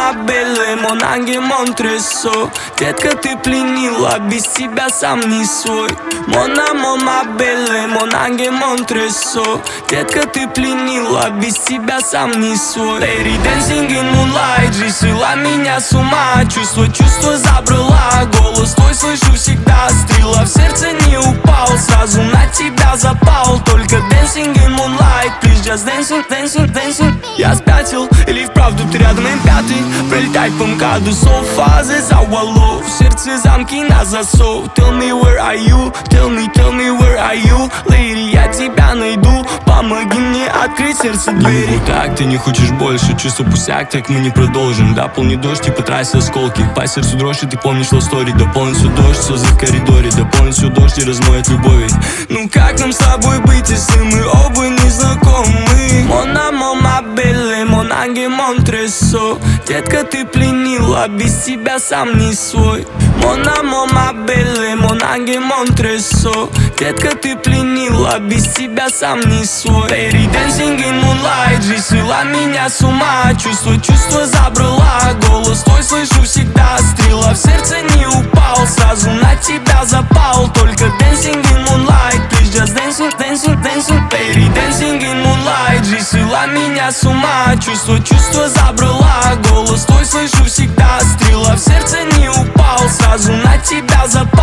ma belle, mon ангел, mon тресо. Детка, ты пленила, без тебя сам не свой. Mon amour, ma belle, mon ангел, mon тресо. Детка, ты пленила, без тебя сам не свой. Lady dancing in moonlight, жизнь свела меня с ума. Чувство забрала, голос твой слышу всегда. Стрела в сердце не упал, сразу на тебя запал. Только dancing in moonlight, please just dancing, dancing, dancing. Я спятил, или вправду ты рядом и пятый. Пролетать по МКАДу, so far, за валов. В сердце замки на засов. Tell me where are you, tell me where are you. Lady, я тебя найду, помоги мне открыть сердце двери. Вот так, ты не хочешь больше, чувство пустяк, так мы не продолжим. Да, полный дождь и по трассе осколки. По сердцу дрожь, и ты помнишь love story. Да полностью дождь, слезы в коридоре. Да полностью дождь и размоет любовь. Ну как нам с тобой быть, если мы оба не знакомы? Mon amour, ma belle, mon ангел, mon тресо. Детка, ты пленила, без тебя сам не свой. Mon amour, ma belle, mon ангел, mon тресо. Детка, ты пленила, без тебя сам не свой. Lady dancing in moonlight, жизнь свела меня с ума. Чувство забрала, голос твой слышу всегда. Стрела в сердце не упал, сразу на тебя запал. Только dancing in moonlight, please just dancing, dancing, dancing. Lady dancing in moonlight, жизнь свела меня с ума. Чувство забрала, голос твой слышу всегда. Стрела в сердце не упал, сразу на тебя запал.